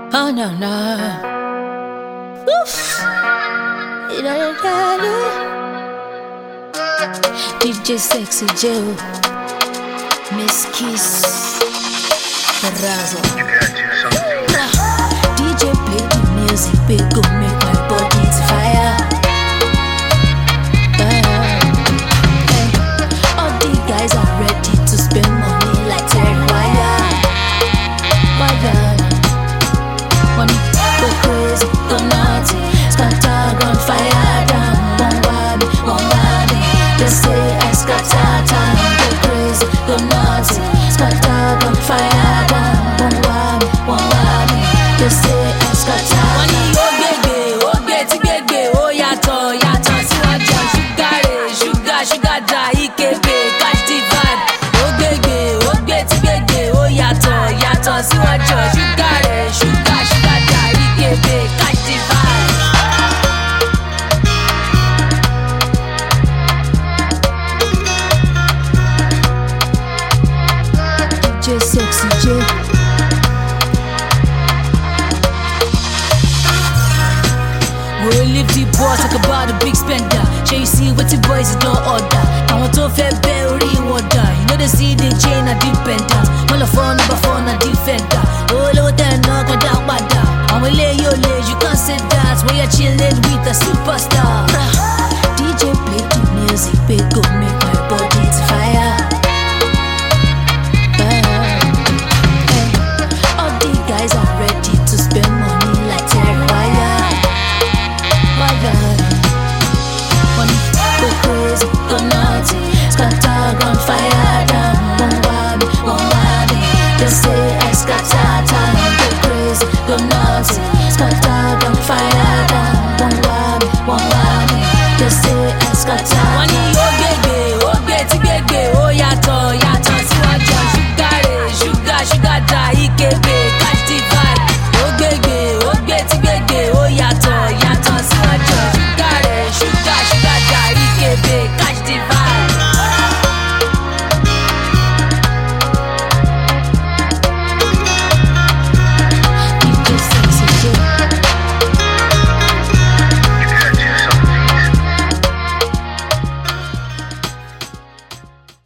Oh no no. Oof. DJ Sexy Joe, Miss Kiss, Terrazzo. DJ play the music, we go make my body fire. All the guys are ready to spend money like Terry Wire. Money go crazy, go naughty, scatter on fire down. Won't worry, they say I scatter down. Go crazy, go naughty, scatter on fire down. Won't worry, they say I scatter. Money ó gbègbè, ó yàtọ̀ síwájú sugar dry ikebe catch the vibe. Ó gbègbè, ó yàtọ̀ síwájú sugar dry ikebe catch the vibe. DJ Sexy J. We'll leave the boss, talk about the big spender. Shall you see what the boys don't order? I want to fair berry water. You know they see the chain a depender. All the phone number phone a defender. Oh, low then knock on that water. I will lay your legs, you can't say that when you're chilling with a superstar. DJ play the music, we go make my body fire. All the guys are ready to spend money like Terry Wire. Money go crazy, go naughty, scatter on fire down. Won't worry, they say I scatter down. Go crazy, go naughty, scatter on fire down. Won't worry, they say I scatter. Money ó gbègbè,